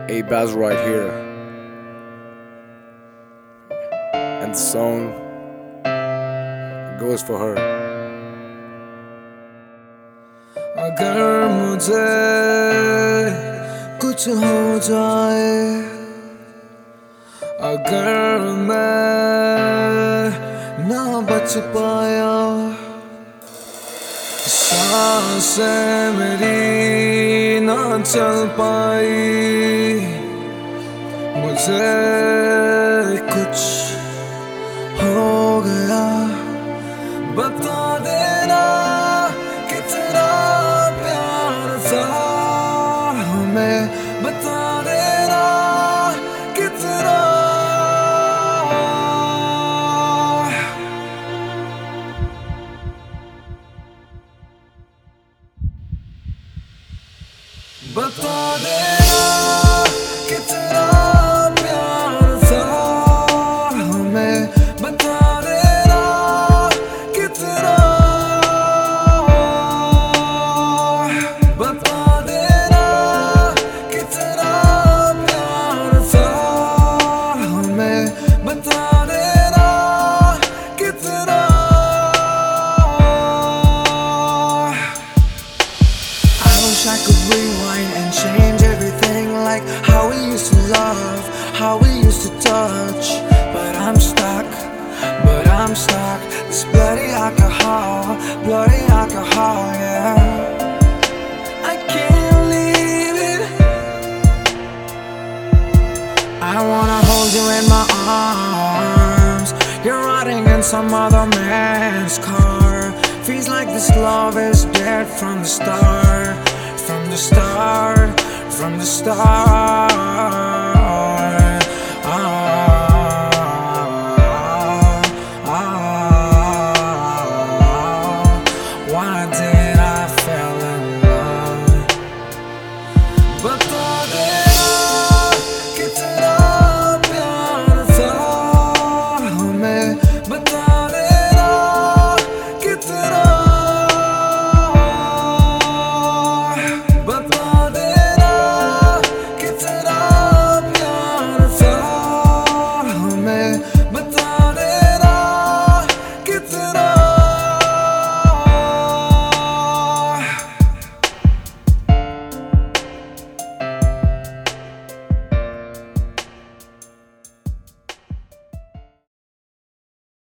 A-Baz right here. And the song goes for her. अगर मुझे कुछ हो जाए, अगर मैं ना बच पाया, सांसें मेरी ना चल पाई, मुझे कुछ हो गया, बता देना कितना प्यार था हमें, बता देना कितना। बता देना कितना प्यार था हमें, बता देना कितना, बता देना कितना प्यार था हमें, बता देना कितना। I wish I could rewind and change everything, like how we used to love, how we used to touch. But I'm stuck, this bloody alcohol, yeah. I can't leave it. I wanna hold you in my arms. You're riding in some other man's car. Feels like this love is dead from the start, from the start, from the start. Why did